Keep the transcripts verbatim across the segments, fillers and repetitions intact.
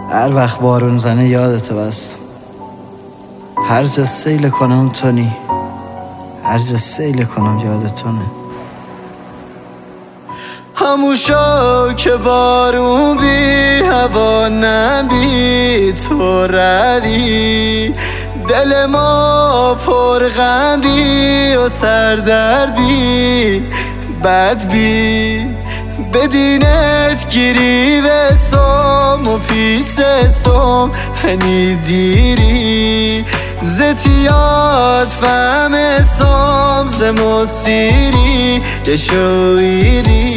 هر وقت بارون زنه یادت بست، هر جا سیل کنم تونی، هر جا سیل کنم یادتونه. هموشا که بارون بی هوا نبی تو ردی، دل ما پر غم بی و سردرد بی بد بی، بدینت گیری وستم و پیسستم هنی دیری، زتیات فهمستم زمستیری یه شویری.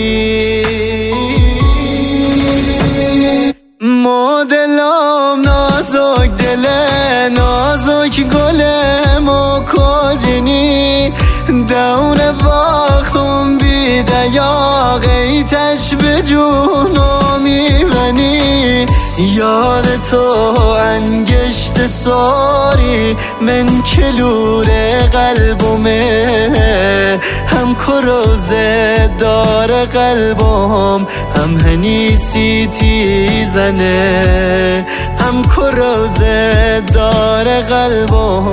مدلم نازک دل نازک گلم و کجینی، دون وقتم بی دیاغ ایتش به جونو میبنی، یاد تو انگشت ساری من کلور قلبمه، هم کروزه دار قلبم هم هنیسی تیزنه، هم کروزه دار قلبم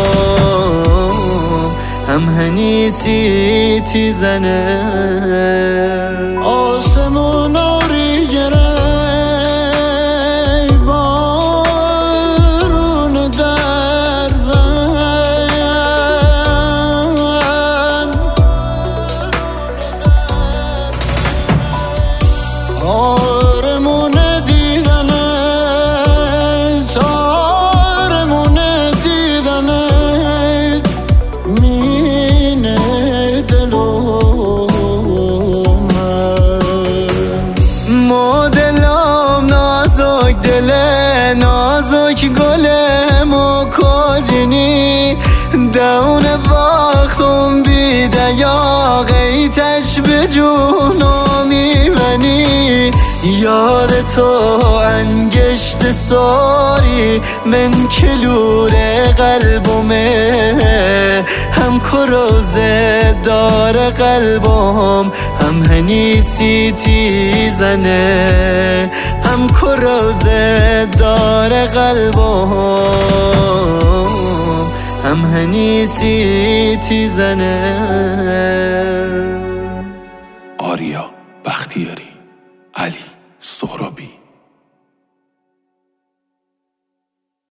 هم هنیسی تیزنه. آسمون آری گره بارون در غن، آرمون دیدنه آرمون دیدنه مینه دلو مدلم نازک دل نازک گلم و کجینی، دون وقتم بی دیاغ ایتش به جونو میبنی، یاد تو انگشت ساری من کلور قلبمه، هم کروزه دار قلبم هم هنیسی تیزنه، هم کروزه دار قلبم هم هنیسی تیزنه.